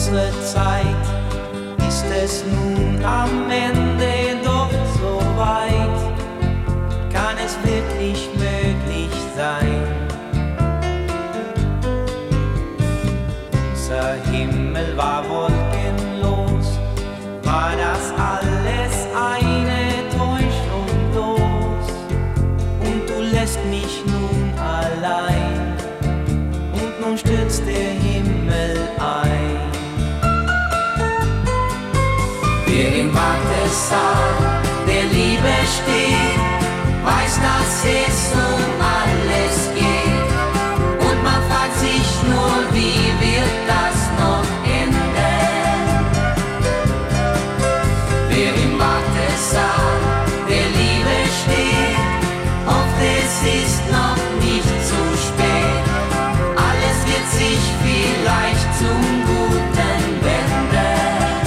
unsere Zeit, ist es nun am Ende doch so weit? Kann es wirklich möglich sein? Unser Himmel war wolkenlos, war das alles eine Täuschung bloß? Und du lässt mich nun allein, und nun stürzt der Himmel ein. Wer im Wartesaal der Liebe steht, weiß, dass es um alles geht. Und man fragt sich nur, wie wird das noch enden? Wer im Wartesaal der Liebe steht, hofft, es ist noch nicht zu spät. Alles wird sich vielleicht zum Guten wenden.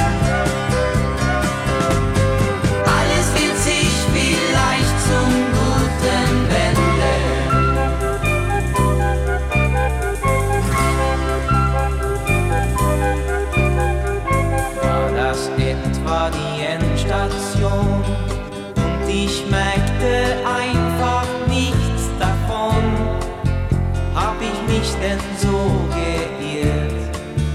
Alles wird sich vielleicht zum Guten wenden. War das etwa die Endstation? Und ich merkte einfach nichts davon. Hab ich mich denn so geirrt?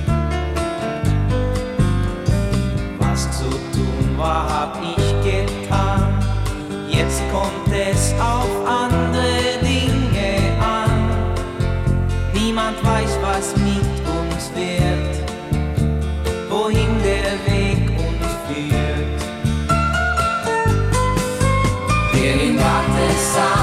Was zu tun war, hab ich getan. Jetzt kommt es auf andere Dinge an. Niemand weiß, was mit uns wird, wohin der Weg uns führt. Wer im Wartesaal